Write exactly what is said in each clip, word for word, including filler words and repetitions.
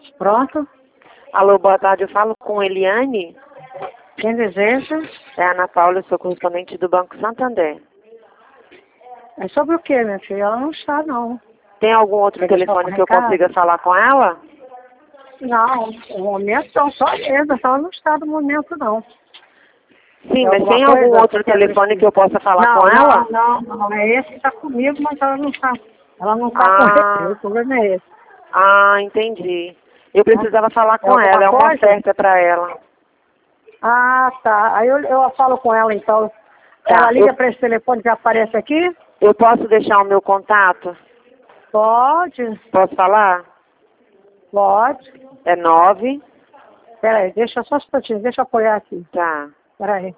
Pronto? Alô, boa tarde. Eu falo com Eliane. Quem deseja? É a Ana Paula, eu sou correspondente do Banco Santander. É sobre o quê, minha filha? Ela não está, não. Tem algum outro Quer telefone deixar que eu um recado? consiga falar com ela? Não, no momento não, só mesmo. Ela não está no momento, não. Sim, Tem mas alguma tem algum coisa outro que quer telefone deixar? que eu possa falar Não, com ela? não, não, não. É esse que está comigo, mas ela não está. Ela não está com Ah, ele. O problema é esse. ah, entendi. Eu Tá? precisava falar É com alguma ela, é uma coisa? oferta para ela. Ah, tá. Aí eu, eu falo com ela, então. Ela Tá, liga eu, para esse telefone que aparece aqui? eu posso deixar o meu contato? Pode, Posso falar? pode. É nove. Peraí, deixa só um instantinho, deixa eu apoiar aqui. Tá. Peraí.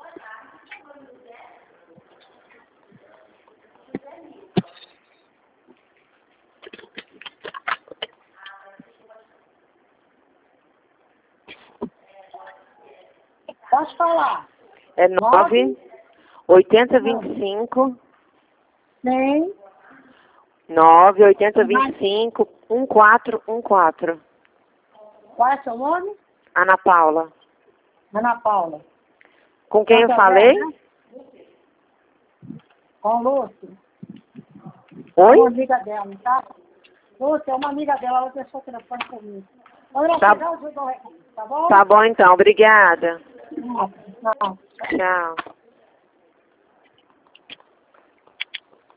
Pode falar. É nove oitenta vinte e cinco Sim. nove oitenta vinte e cinco um quatro um quatro. Qual é seu nome? Ana Paula. Ana Paula. Com quem eu Santander, falei? né? Com Lúcia. É Oi? uma amiga dela, tá? Lúcia é uma amiga dela, ela deixou o telefone comigo. Quando ela Tá, chegar, eu dou um recado, tá bom? tá bom então, obrigada. Não, não. Tchau.